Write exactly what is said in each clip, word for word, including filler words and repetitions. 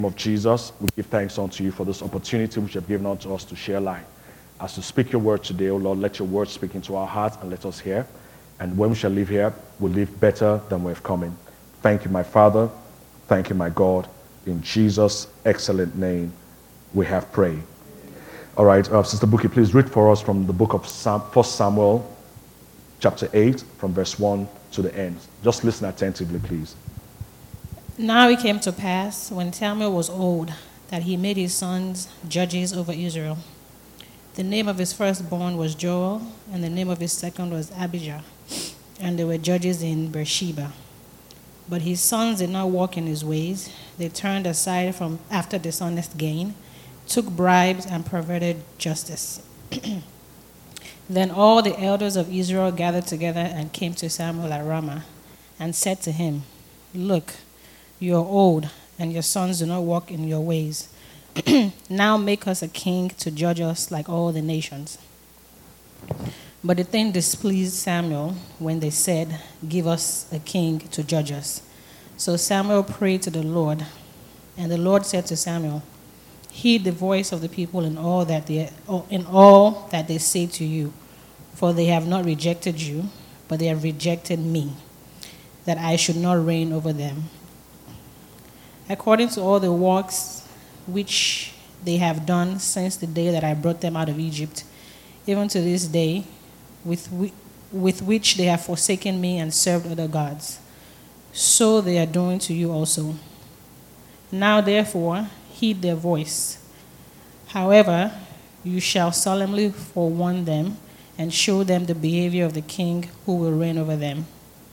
Of Jesus, we give thanks unto you for this opportunity which you have given unto us to share light. As you speak your word today, O Lord, let your word speak into our hearts and let us hear. And when we shall leave here, we'll leave better than we've come in. Thank you, my Father. Thank you, my God. In Jesus' excellent name, we have prayed. All right, uh, Sister Buki, please read for us from the book of Sam, First Samuel, chapter eight, from verse one to the end. Just listen attentively, please. Now it came to pass, when Samuel was old, that he made his sons judges over Israel. The name of his firstborn was Joel, and the name of his second was Abijah, and they were judges in Beersheba. But his sons did not walk in his ways. They turned aside from after dishonest gain, took bribes, and perverted justice. Then all the elders of Israel gathered together and came to Samuel at Ramah, and said to him, Look, you are old, and your sons do not walk in your ways. Now make us a king to judge us like all the nations. But the thing displeased Samuel when they said, Give us a king to judge us. So Samuel prayed to the Lord, and the Lord said to Samuel, Heed the voice of the people in all that they in all that they say to you, for they have not rejected you, but they have rejected me, that I should not reign over them. According to all the works which they have done since the day that I brought them out of Egypt, even to this day, with, we, with which they have forsaken me and served other gods, so they are doing to you also. Now therefore, heed their voice. However, you shall solemnly forewarn them and show them the behavior of the king who will reign over them.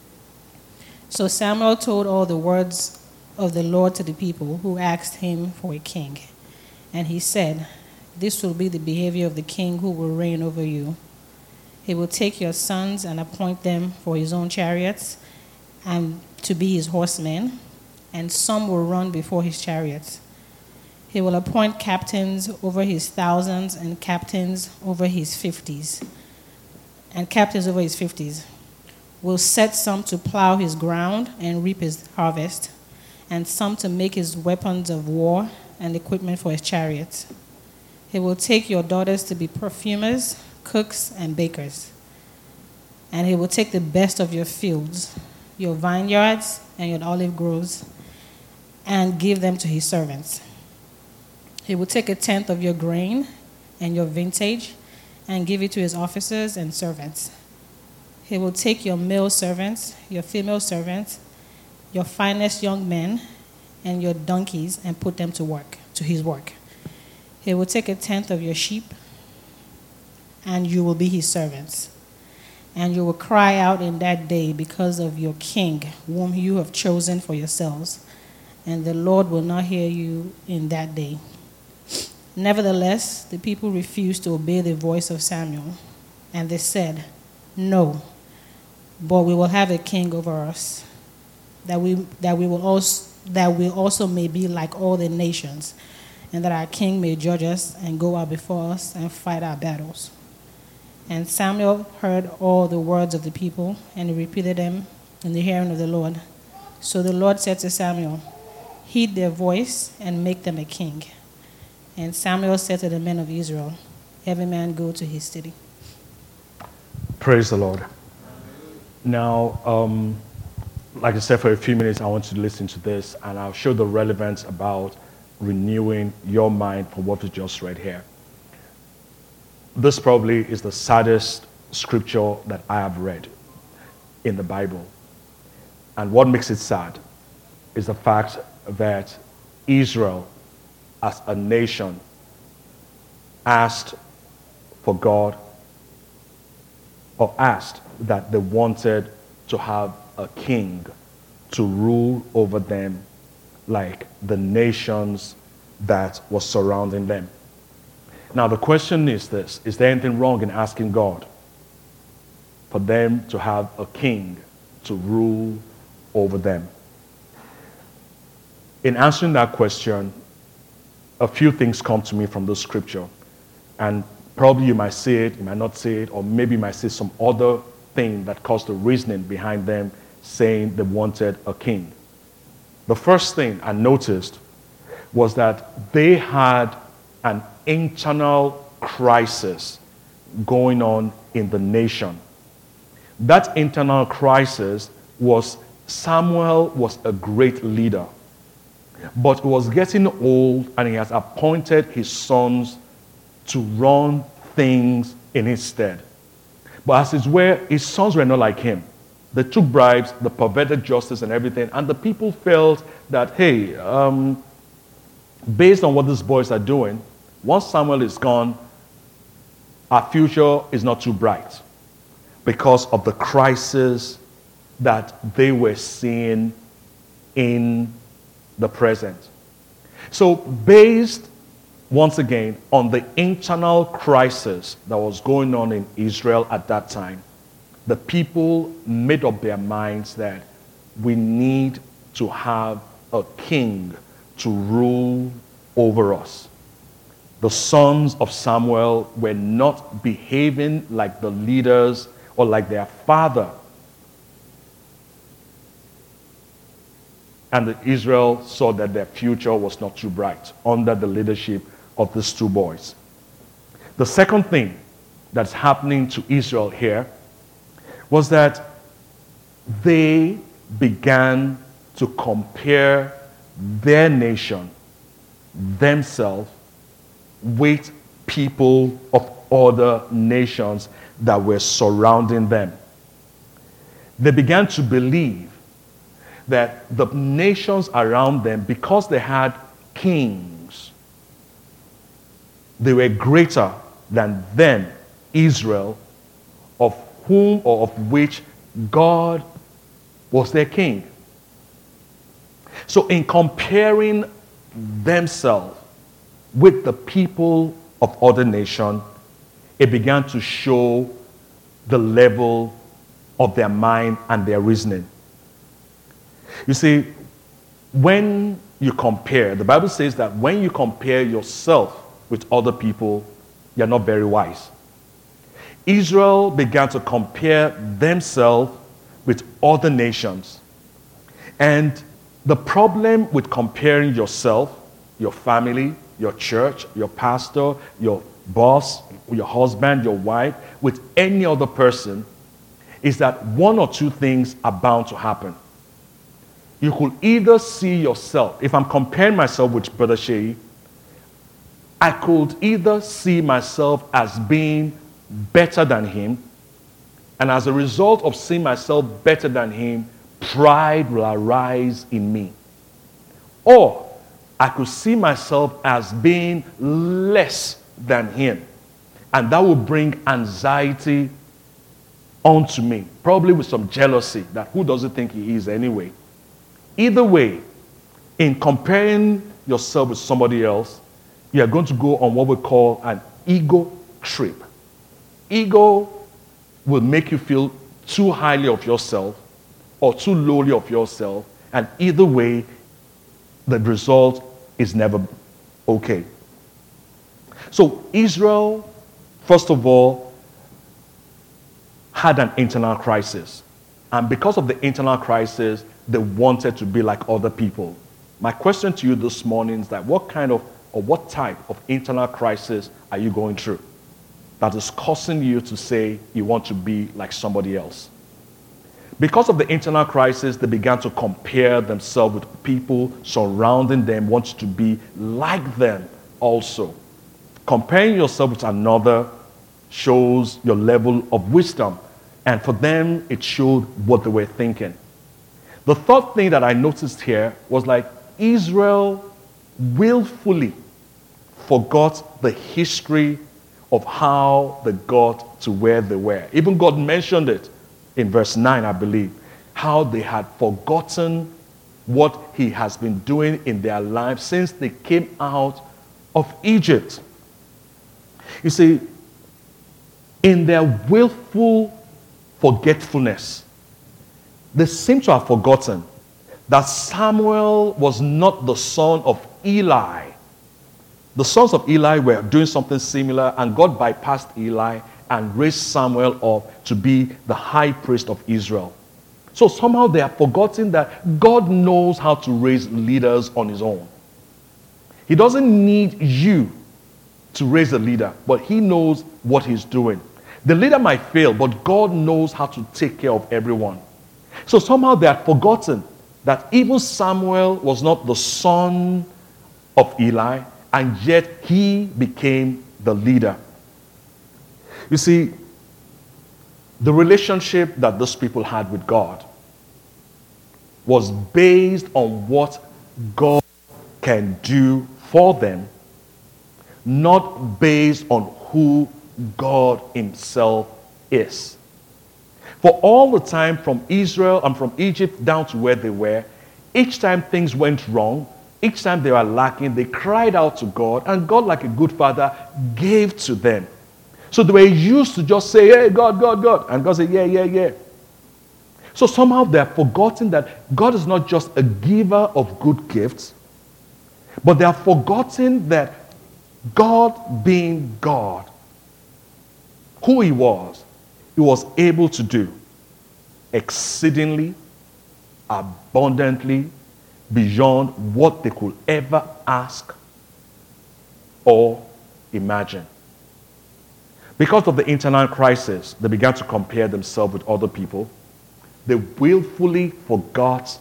So Samuel told all the words of the Lord to the people who asked him for a king. And he said, This will be the behavior of the king who will reign over you. He will take your sons and appoint them for his own chariots and to be his horsemen, and some will run before his chariots. He will appoint captains over his thousands and captains over his fifties. And captains over his fifties will set some to plow his ground and reap his harvest, and some to make his weapons of war and equipment for his chariots. He will take your daughters to be perfumers, cooks, and bakers. And he will take the best of your fields, your vineyards, and your olive groves, and give them to his servants. He will take a tenth of your grain and your vintage, and give it to his officers and servants. He will take your male servants, your female servants, your finest young men, and your donkeys, and put them to work, to his work. He will take a tenth of your sheep, and you will be his servants. And you will cry out in that day because of your king, whom you have chosen for yourselves, and the Lord will not hear you in that day. Nevertheless, the people refused to obey the voice of Samuel, and they said, No, but we will have a king over us, that we that we will also that we also may be like all the nations, and that our king may judge us and go out before us and fight our battles. And Samuel heard all the words of the people, and he repeated them in the hearing of the Lord. So the Lord said to Samuel, Heed their voice and make them a king. And Samuel said to the men of Israel, Every man go to his city. Praise the Lord. Now, um, like I said, for a few minutes, I want you to listen to this, and I'll show the relevance about renewing your mind from what we just read here. This probably is the saddest scripture that I have read in the Bible. And what makes it sad is the fact that Israel, as a nation, asked for God, or asked that they wanted to have a king to rule over them like the nations that were surrounding them. Now the question is this: is there anything wrong in asking God for them to have a king to rule over them? In answering that question, a few things come to me from this scripture, and probably you might see it, you might not see it, or maybe you might see some other thing that caused the reasoning behind them saying they wanted a king. The first thing I noticed was that they had an internal crisis going on in the nation. That internal crisis was Samuel was a great leader, but he was getting old and he has appointed his sons to run things in his stead. But as it were, his sons were not like him. They took bribes, they perverted justice and everything, and the people felt that, hey, um, based on what these boys are doing, once Samuel is gone, our future is not too bright because of the crisis that they were seeing in the present. So based, once again, on the internal crisis that was going on in Israel at that time, the people made up their minds that we need to have a king to rule over us. The sons of Samuel were not behaving like the leaders or like their father. And Israel saw that their future was not too bright under the leadership of these two boys. The second thing that's happening to Israel here was that they began to compare their nation, themselves, with people of other nations that were surrounding them. They began to believe that the nations around them, because they had kings, they were greater than them, Israel, of whom or of which God was their king. So in comparing themselves with the people of other nations, it began to show the level of their mind and their reasoning. You see, when you compare, the Bible says that when you compare yourself with other people, you're not very wise. Israel began to compare themselves with other nations. And the problem with comparing yourself, your family, your church, your pastor, your boss, your husband, your wife, with any other person, is that one or two things are bound to happen. You could either see yourself, if I'm comparing myself with Brother Shei, I could either see myself as being better than him, and as a result of seeing myself better than him, pride will arise in me. Or I could see myself as being less than him, and that will bring anxiety onto me, probably with some jealousy that who does he think he is anyway. Either way, in comparing yourself with somebody else, you are going to go on what we call an ego trip. Ego will make you feel too highly of yourself or too lowly of yourself, and either way, the result is never okay. So Israel, first of all, had an internal crisis. And because of the internal crisis, they wanted to be like other people. My question to you this morning is that what kind of or what type of internal crisis are you going through that is causing you to say you want to be like somebody else? Because of the internal crisis, they began to compare themselves with people surrounding them, wanting to be like them also. Comparing yourself with another shows your level of wisdom. And for them, it showed what they were thinking. The third thing that I noticed here was like Israel willfully forgot the history of how they got to where they were. Even God mentioned it in verse nine, I believe, how they had forgotten what he has been doing in their lives since they came out of Egypt. You see, in their willful forgetfulness, they seem to have forgotten that Samuel was not the son of Eli. The sons of Eli were doing something similar, and God bypassed Eli and raised Samuel up to be the high priest of Israel. So somehow they have forgotten that God knows how to raise leaders on his own. He doesn't need you to raise a leader, but he knows what he's doing. The leader might fail, but God knows how to take care of everyone. So somehow they had forgotten that even Samuel was not the son of Eli, and yet he became the leader. You see, the relationship that those people had with God was based on what God can do for them, not based on who God himself is. For all the time from Israel and from Egypt down to where they were, each time things went wrong, each time they were lacking, they cried out to God, and God, like a good father, gave to them. So they were used to just say, hey, God, God, God. And God said, yeah, yeah, yeah. So somehow they have forgotten that God is not just a giver of good gifts, but they have forgotten that God being God, who he was, he was able to do exceedingly, abundantly, beyond what they could ever ask or imagine. Because of the internal crisis, they began to compare themselves with other people. They willfully forgot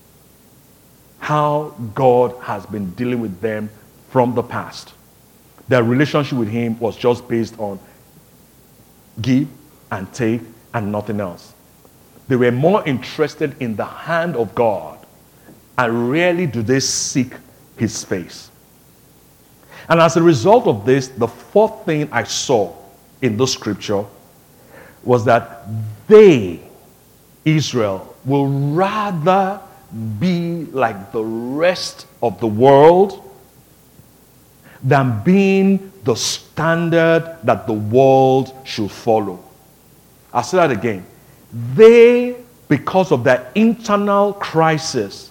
how God has been dealing with them from the past. Their relationship with him was just based on give and take and nothing else. They were more interested in the hand of God, and rarely do they seek his face. And as a result of this, the fourth thing I saw in the scripture was that they, Israel, will rather be like the rest of the world than being the standard that the world should follow. I'll say that again. They, because of their internal crisis,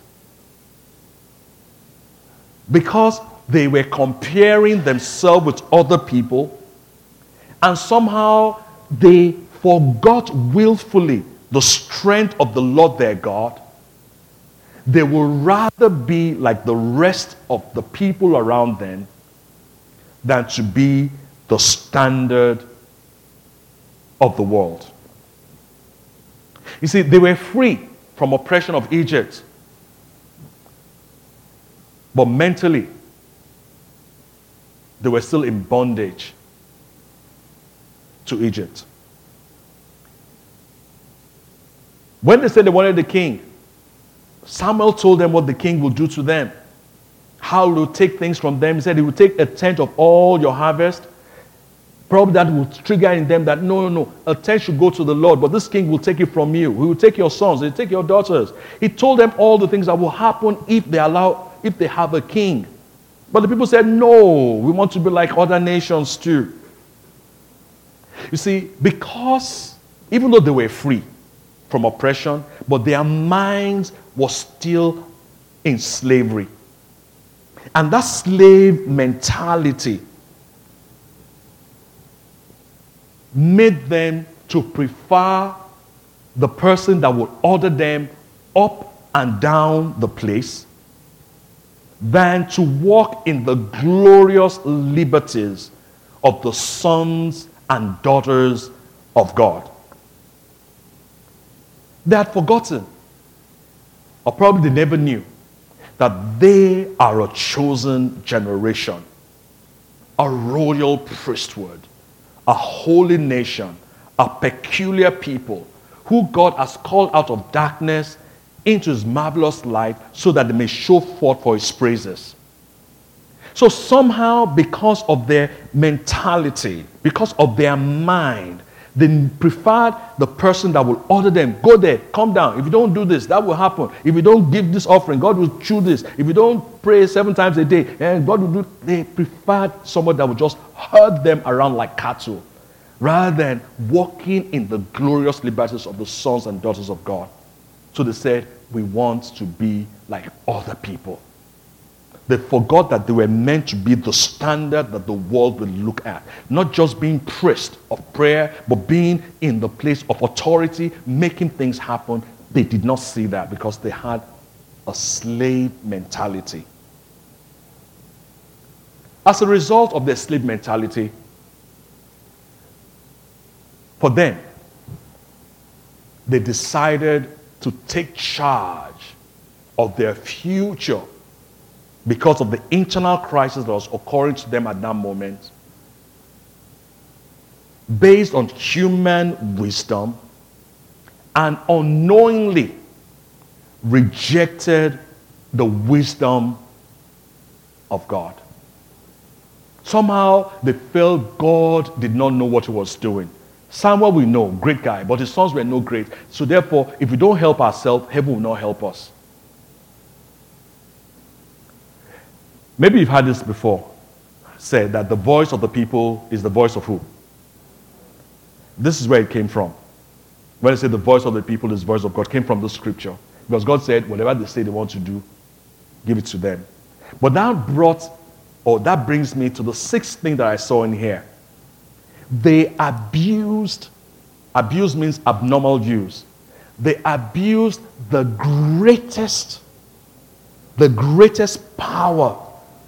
because they were comparing themselves with other people, and somehow they forgot willfully the strength of the Lord their God, they will rather be like the rest of the people around them than to be the standard of the world. You see, they were free from oppression of Egypt, but mentally, they were still in bondage to Egypt. When they said they wanted the king, Samuel told them what the king will do to them. How he will take things from them. He said he will take a tenth of all your harvest. Probably that will trigger in them that no, no, no, a tenth should go to the Lord, but this king will take it from you. He will take your sons, he will take your daughters. He told them all the things that will happen if they allow, if they have a king. But the people said, no, we want to be like other nations too. You see, because even though they were free from oppression, but their minds were still in slavery. And that slave mentality made them to prefer the person that would order them up and down the place than to walk in the glorious liberties of the sons and daughters of God. They had forgotten, or probably they never knew, that they are a chosen generation, a royal priesthood, a holy nation, a peculiar people who God has called out of darkness into his marvelous light so that they may show forth for his praises. So somehow, because of their mentality, because of their mind, they preferred the person that will order them, go there, come down. If you don't do this, that will happen. If you don't give this offering, God will chew this. If you don't pray seven times a day, and God will do. They preferred someone that would just herd them around like cattle, rather than walking in the glorious liberties of the sons and daughters of God. So they said, we want to be like other people. They forgot that they were meant to be the standard that the world will look at. Not just being priest of prayer, but being in the place of authority, making things happen. They did not see that because they had a slave mentality. As a result of their slave mentality, for them, they decided to take charge of their future because of the internal crisis that was occurring to them at that moment. Based on human wisdom, and unknowingly rejected the wisdom of God. Somehow they felt God did not know what he was doing. Samuel we know, great guy, but his sons were no great. So therefore, if we don't help ourselves, heaven will not help us. Maybe you've heard this before, said that the voice of the people is the voice of who? This is where it came from. When I say the voice of the people is the voice of God, it came from the scripture. Because God said, whatever they say they want to do, give it to them. But that brought, or that brings me to the sixth thing that I saw in here. They abused, abuse means abnormal use. They abused the greatest, the greatest power,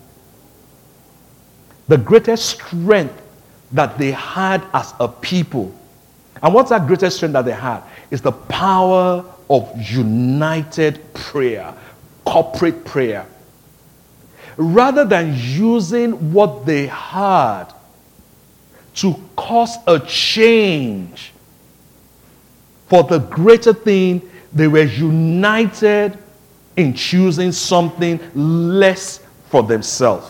the greatest strength that they had as a people. And what's that greatest strength that they had? Is the power of united prayer, corporate prayer. Rather than using what they had to cause a change for the greater thing, they were united in choosing something less for themselves.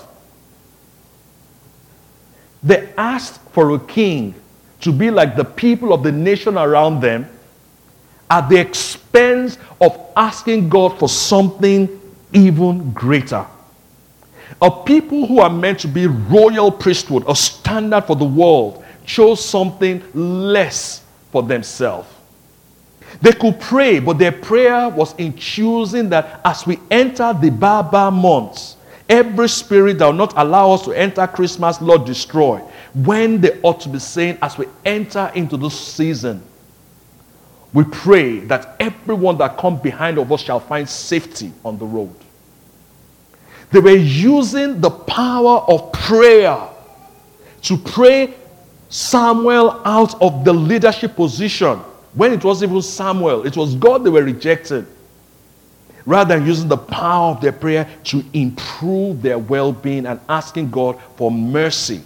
They asked for a king to be like the people of the nation around them at the expense of asking God for something even greater. A people who are meant to be royal priesthood, a standard for the world, chose something less for themselves. They could pray, but their prayer was in choosing that as we enter the Baba months, every spirit that will not allow us to enter Christmas, Lord, destroy. When they ought to be saying, as we enter into this season, we pray that everyone that comes behind of us shall find safety on the road. They were using the power of prayer to pray Samuel out of the leadership position. When it wasn't even Samuel, it was God they were rejecting. Rather than using the power of their prayer to improve their well-being and asking God for mercy.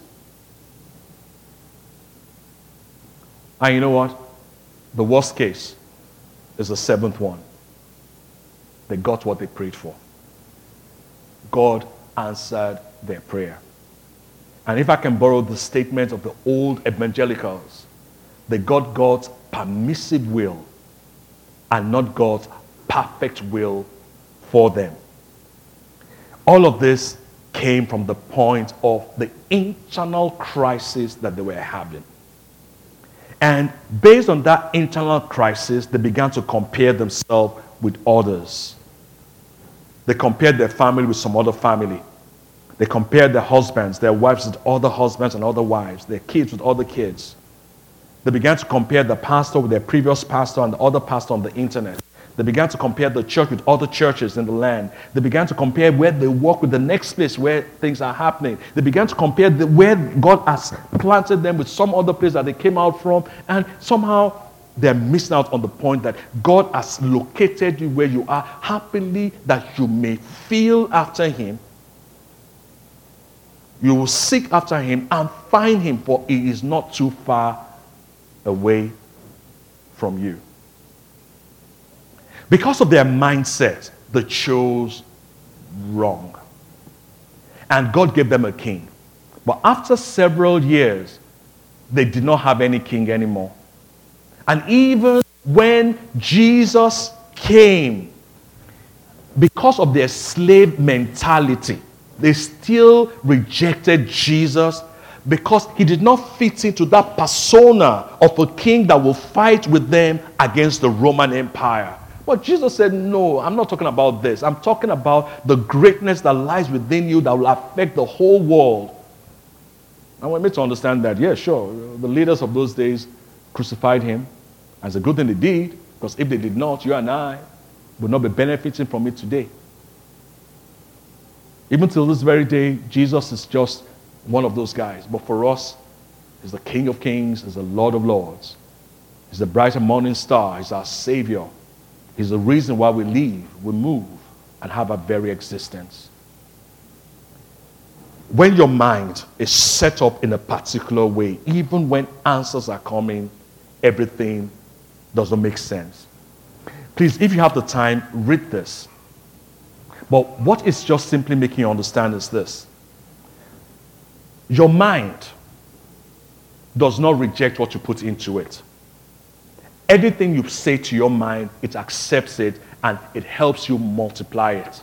And you know what? The worst case is the seventh one. They got what they prayed for. God answered their prayer. And if I can borrow the statement of the old evangelicals, they got God's permissive will and not God's perfect will for them. All of this came from the point of the internal crisis that they were having. And based on that internal crisis, they began to compare themselves with others. They compared their family with some other family. They compared their husbands, their wives with other husbands and other wives, their kids with other kids. They began to compare the pastor with their previous pastor and the other pastor on the internet. They began to compare the church with other churches in the land. They began to compare where they work with the next place where things are happening. They began to compare the, where God has planted them with some other place that they came out from. And somehow they're missing out on the point that God has located you where you are happily, that you may feel after him. You will seek after him and find him, for he is not too far away from you. Because of their mindset, they chose wrong. And God gave them a king. But after several years, they did not have any king anymore. And even when Jesus came, because of their slave mentality, they still rejected Jesus because he did not fit into that persona of a king that will fight with them against the Roman Empire. But Jesus said, no, I'm not talking about this. I'm talking about the greatness that lies within you that will affect the whole world. And we're made to understand that, yeah, sure, the leaders of those days crucified him. And it's a good thing they did, because if they did not, you and I would not be benefiting from it today. Even till this very day, Jesus is just one of those guys. But for us, he's the King of Kings, he's the Lord of Lords. He's the bright and morning star, he's our Savior. He's the reason why we live, we move, and have our very existence. When your mind is set up in a particular way, even when answers are coming, everything doesn't make sense. Please, if you have the time, read this. But what it's just simply making you understand is this. Your mind does not reject what you put into it. Everything you say to your mind, it accepts it and it helps you multiply it.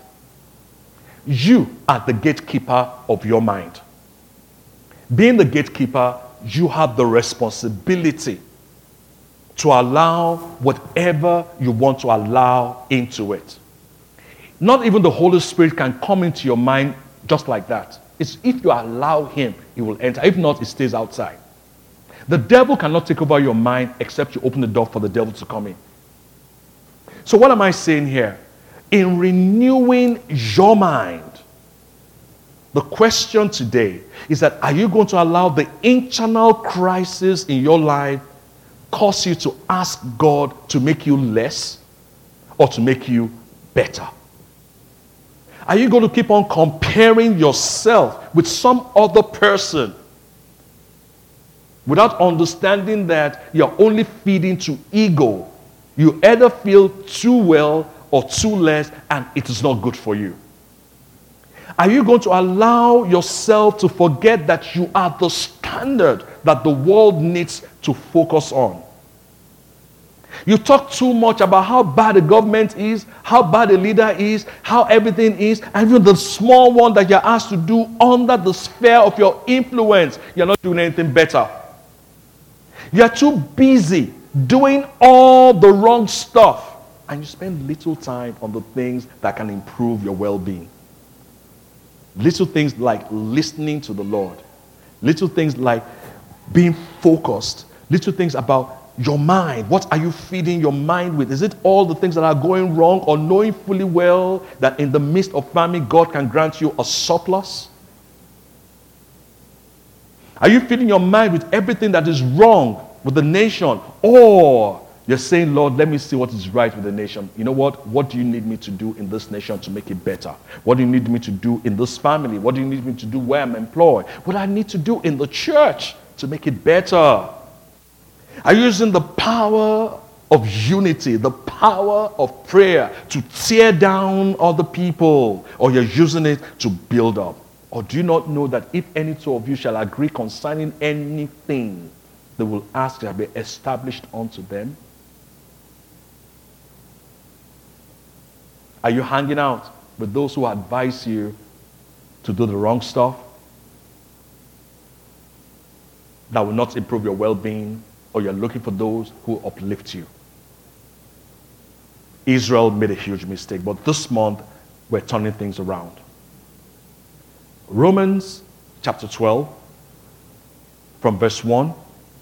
You are the gatekeeper of your mind. Being the gatekeeper, you have the responsibility to allow whatever you want to allow into it. Not even the Holy Spirit can come into your mind just like that. It's if you allow him, he will enter. If not, he stays outside. The devil cannot take over your mind except you open the door for the devil to come in. So what am I saying here? In renewing your mind, the question today is that are you going to allow the internal crisis in your life cause you to ask God to make you less or to make you better? Are you going to keep on comparing yourself with some other person without understanding that you're only feeding to ego? You either feel too well or too less, and it is not good for you. Are you going to allow yourself to forget that you are the standard that the world needs to focus on? You talk too much about how bad the government is, how bad the leader is, how everything is, and even the small one that you're asked to do under the sphere of your influence, you're not doing anything better. You're too busy doing all the wrong stuff, and you spend little time on the things that can improve your well-being. Little things like listening to the Lord. Little things like being focused. Little things about your mind. What are you feeding your mind with? Is it all the things that are going wrong, or knowing fully well that in the midst of famine, God can grant you a surplus? Are you feeding your mind with everything that is wrong with the nation? Or you're saying, Lord, let me see what is right with the nation. You know what? What do you need me to do in this nation to make it better? What do you need me to do in this family? What do you need me to do where I'm employed? What do I need to do in the church to make it better? Are you using the power of unity, the power of prayer to tear down other people? Or you're using it to build up? Or do you not know that if any two of you shall agree concerning anything, they will ask shall be established unto them? Are you hanging out with those who advise you to do the wrong stuff that will not improve your well-being, or you're looking for those who uplift you? Israel made a huge mistake, but this month we're turning things around. Romans chapter twelve from verse one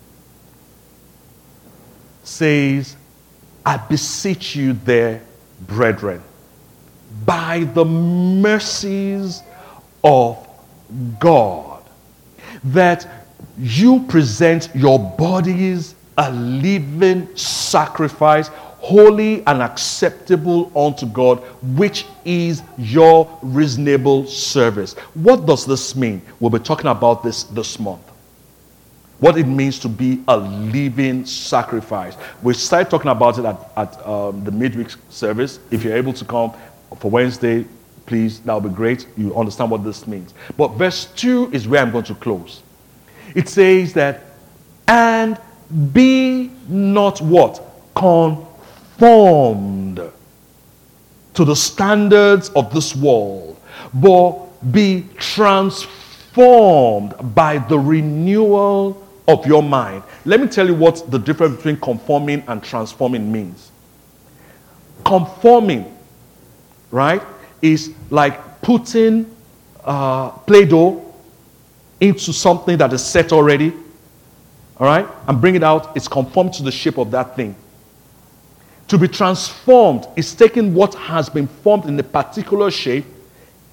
says, I beseech you there, brethren, by the mercies of God, that you present your bodies a living sacrifice, holy and acceptable unto God, which is your reasonable service. What does this mean? We'll be talking about this this month. What it means to be a living sacrifice. We started talking about it at, at um, the midweek service. If you're able to come for Wednesday, please, that would be great. You understand what this means. But verse two is where I'm going to close. It says that, and be not what? Conformed to the standards of this world, but be transformed by the renewal of your mind. Let me tell you what the difference between conforming and transforming means. Conforming, right, is like putting uh, Play-Doh into something that is set already, all right, and bring it out. It's conformed to the shape of that thing. To be transformed is taking what has been formed in a particular shape and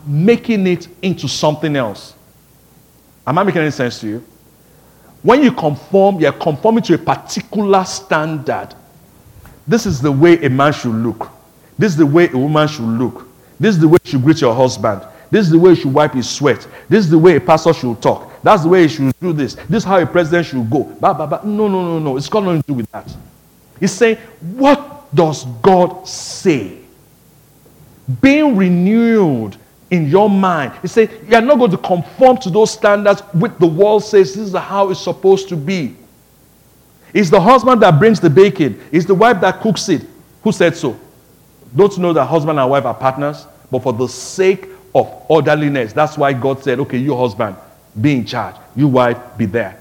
making it into something else. Am I making any sense to you? When you conform, you're conforming to a particular standard. This is the way a man should look. This is the way a woman should look. This is the way you should greet your husband. This is the way you should wipe his sweat. This is the way a pastor should talk. That's the way he should do this. This is how a president should go. Bah, bah, bah. No, no, no, no. It's got nothing to do with that. He's saying, what does God say? Being renewed in your mind. He said, you're not going to conform to those standards which the world says this is how it's supposed to be. It's the husband that brings the bacon. It's the wife that cooks it. Who said so? Don't you know that husband and wife are partners? But for the sake of orderliness, that's why God said, okay, you husband, be in charge. You wife, be there.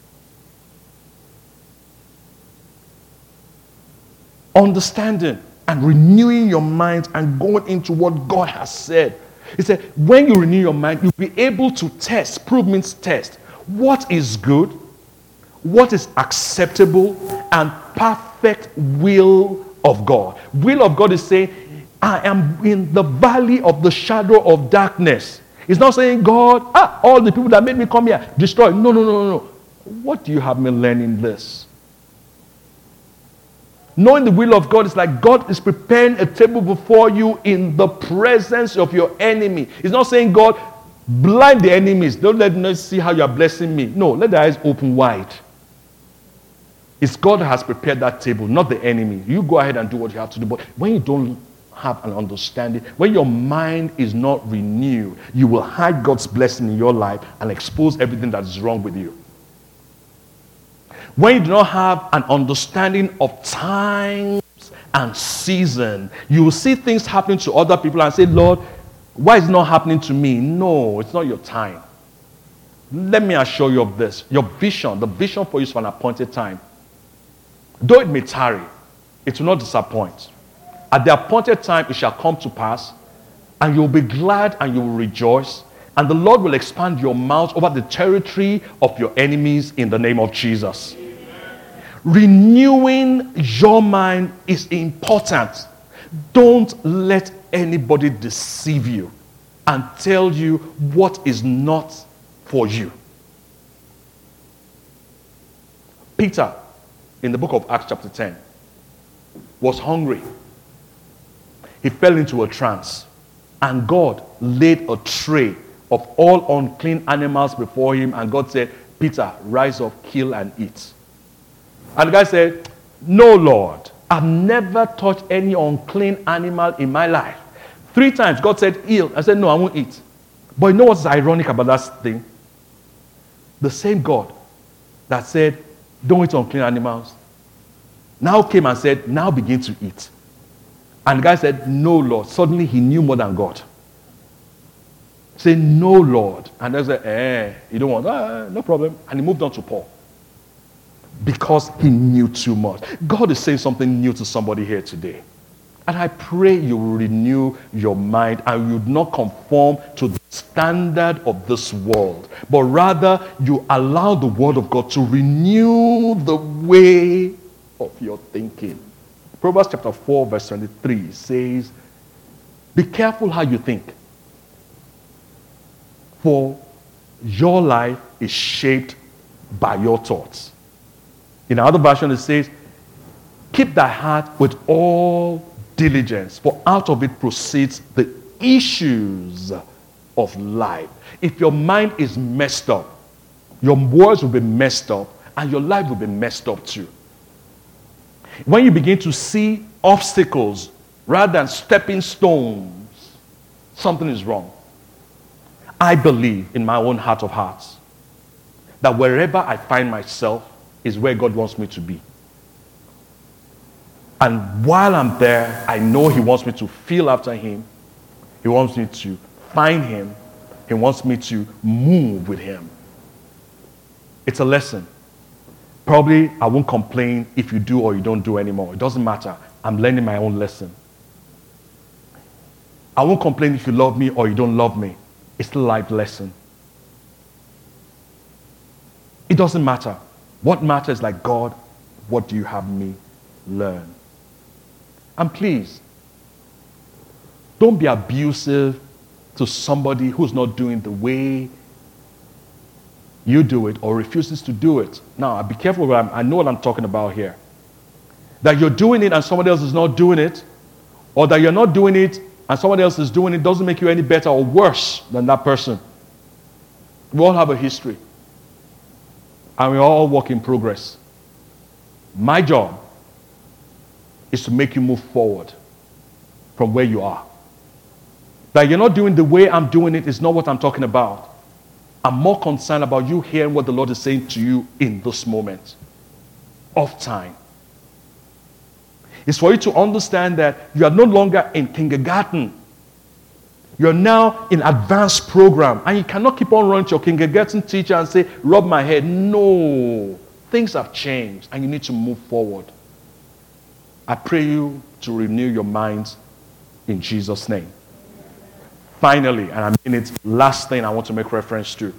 Understanding and renewing your mind and going into what God has said. He said, when you renew your mind, you'll be able to test. Prove means test. What is good, what is acceptable, and perfect will of God. Will of God is saying, I am in the valley of the shadow of darkness. It's not saying, God, ah, all the people that made me come here, destroy. No, no, no, no, no. What do you have me learning this? Knowing the will of God is like God is preparing a table before you in the presence of your enemy. It's not saying, God, blind the enemies. Don't let them see how you are blessing me. No, let the eyes open wide. It's God that has prepared that table, not the enemy. You go ahead and do what you have to do. But when you don't have an understanding, when your mind is not renewed, you will hide God's blessing in your life and expose everything that is wrong with you. When you do not have an understanding of times and season, you will see things happening to other people and say, Lord, why is it not happening to me? No, it's not your time. Let me assure you of this. Your vision, the vision for you is for an appointed time. Though it may tarry, it will not disappoint. At the appointed time, it shall come to pass, and you will be glad and you will rejoice, and the Lord will expand your mouth over the territory of your enemies in the name of Jesus. Renewing your mind is important. Don't let anybody deceive you and tell you what is not for you. Peter, in the book of Acts chapter ten, was hungry. He fell into a trance, and God laid a tray of all unclean animals before him, and God said, Peter, rise up, kill and eat. And the guy said, no, Lord, I've never touched any unclean animal in my life. Three times God said, eat. I said, no, I won't eat. But you know what's ironic about that thing? The same God that said, don't eat unclean animals, now came and said, now begin to eat. And the guy said, no, Lord. Suddenly he knew more than God. Say, no, Lord. And they said, eh, you don't want, ah, no problem. And he moved on to Paul. Because he knew too much. God is saying something new to somebody here today. And I pray you will renew your mind and you will not conform to the standard of this world, but rather you allow the word of God to renew the way of your thinking. Proverbs chapter four verse twenty-three says, be careful how you think, for your life is shaped by your thoughts. In another version it says, keep thy heart with all diligence, for out of it proceeds the issues of life. If your mind is messed up, your words will be messed up and your life will be messed up too. When you begin to see obstacles rather than stepping stones, something is wrong. I believe in my own heart of hearts that wherever I find myself is where God wants me to be. And while I'm there, I know he wants me to feel after him. He wants me to find him. He wants me to move with him. It's a lesson. Probably I won't complain if you do or you don't do anymore. It doesn't matter. I'm learning my own lesson. I won't complain if you love me or you don't love me. It's still a life lesson. It doesn't matter. What matters is like, God, what do you have me learn? And please, don't be abusive to somebody who's not doing the way you do it or refuses to do it. Now, be careful. What I'm, I know what I'm talking about here. That you're doing it and somebody else is not doing it, or that you're not doing it and somebody else is doing it, doesn't make you any better or worse than that person. We all have a history. And we all work in progress. My job is to make you move forward from where you are. That you're not doing the way I'm doing it is not what I'm talking about. I'm more concerned about you hearing what the Lord is saying to you in this moment of time. It's for you to understand that you are no longer in kindergarten. You're now in advanced program. And you cannot keep on running to your kindergarten teacher and say, rub my head. No. Things have changed and you need to move forward. I pray you to renew your minds in Jesus' name. Finally, and I mean it, last thing I want to make reference to.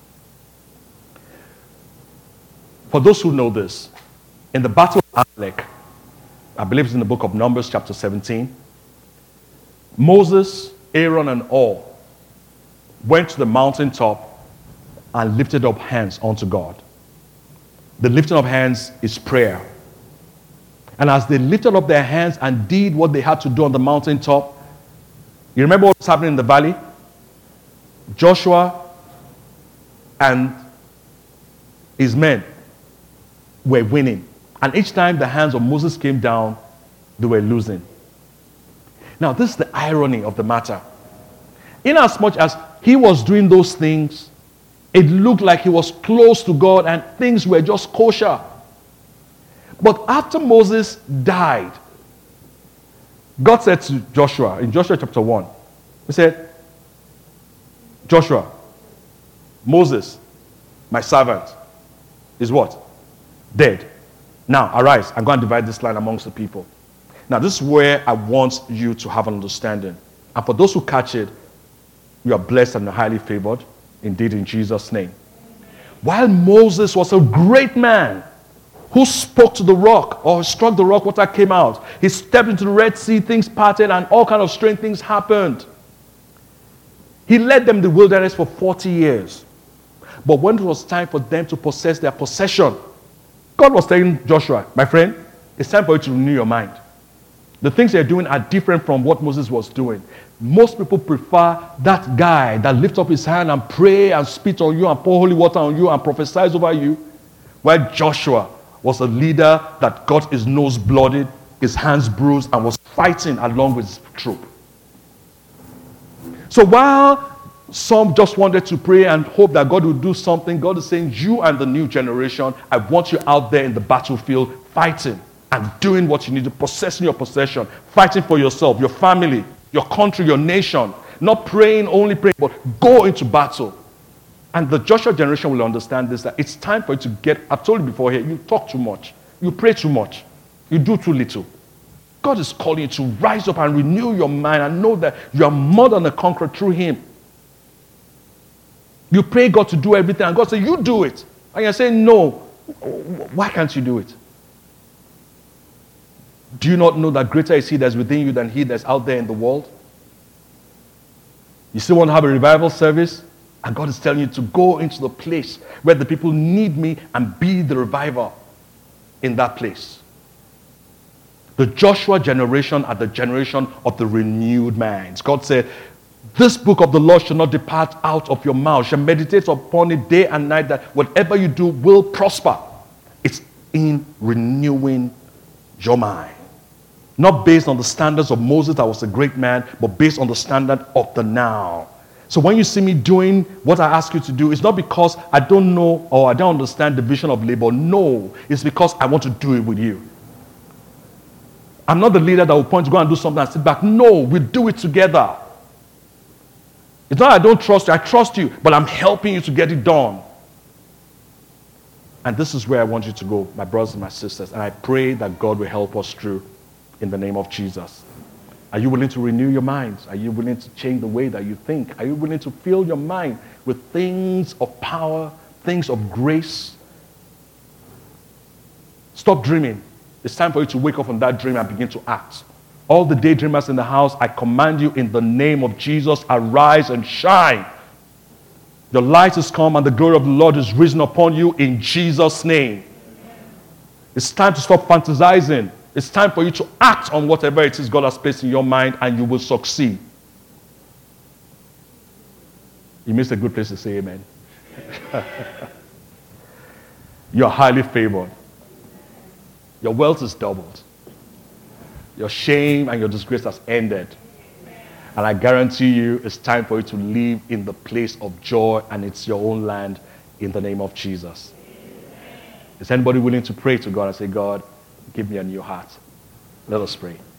For those who know this, in the Battle of Amalek, I believe it's in the book of Numbers chapter seventeen, Moses, Aaron, and all went to the mountaintop and lifted up hands unto God. The lifting of hands is prayer. And as they lifted up their hands and did what they had to do on the mountaintop, you remember what was happening in the valley? Joshua and his men were winning. And each time the hands of Moses came down, they were losing. Now, this is the irony of the matter. Inasmuch as he was doing those things, it looked like he was close to God and things were just kosher. But after Moses died, God said to Joshua, in Joshua chapter one, he said, Joshua, Moses, my servant, is what? Dead. Now, arise, I'm going to divide this land amongst the people. Now, this is where I want you to have an understanding. And for those who catch it, you are blessed and highly favored, indeed, in Jesus' name. While Moses was a great man who spoke to the rock or struck the rock, water came out. He stepped into the Red Sea, things parted, and all kinds of strange things happened. He led them in the wilderness for forty years. But when it was time for them to possess their possession, God was telling Joshua, my friend, it's time for you to renew your mind. The things they're doing are different from what Moses was doing. Most people prefer that guy that lifts up his hand and pray and spit on you and pour holy water on you and prophesies over you, while Joshua was a leader that got his nose blooded, his hands bruised, and was fighting along with his troop. So while some just wanted to pray and hope that God would do something, God is saying, you and the new generation, I want you out there in the battlefield fighting and doing what you need to, possessing your possession, fighting for yourself, your family, your country, your nation. Not praying, only praying, but go into battle. And the Joshua generation will understand this, that it's time for you to get, I've told you before here, you talk too much. You pray too much. You do too little. God is calling you to rise up and renew your mind and know that you are more than a conqueror through him. You pray God to do everything, and God says, you do it. And you're saying, no, why can't you do it? Do you not know that greater is he that's within you than he that's out there in the world? You still want to have a revival service? And God is telling you to go into the place where the people need me and be the reviver in that place. The Joshua generation are the generation of the renewed minds. God said, this book of the law shall not depart out of your mouth. Shall meditate upon it day and night, that whatever you do will prosper. It's in renewing your mind. Not based on the standards of Moses, that was a great man, but based on the standard of the now. So when you see me doing what I ask you to do, it's not because I don't know or I don't understand division of labor. No, it's because I want to do it with you. I'm not the leader that will point to go and do something and sit back. No, we do it together. It's not I don't trust you. I trust you, but I'm helping you to get it done. And this is where I want you to go, my brothers and my sisters. And I pray that God will help us through in the name of Jesus. Are you willing to renew your minds? Are you willing to change the way that you think? Are you willing to fill your mind with things of power, things of grace? Stop dreaming. It's time for you to wake up from that dream and begin to act All the daydreamers in the house, I command you in the name of Jesus, arise and shine. Your light is come and the glory of the Lord is risen upon you in Jesus' name. It's time to stop fantasizing. It's time for you to act on whatever it is God has placed in your mind, and you will succeed. You missed a good place to say amen. You're highly favored. Your wealth is doubled. Your shame and your disgrace has ended. And I guarantee you, it's time for you to live in the place of joy, and it's your own land in the name of Jesus. Is anybody willing to pray to God and say, God, give me a new heart? Let us pray.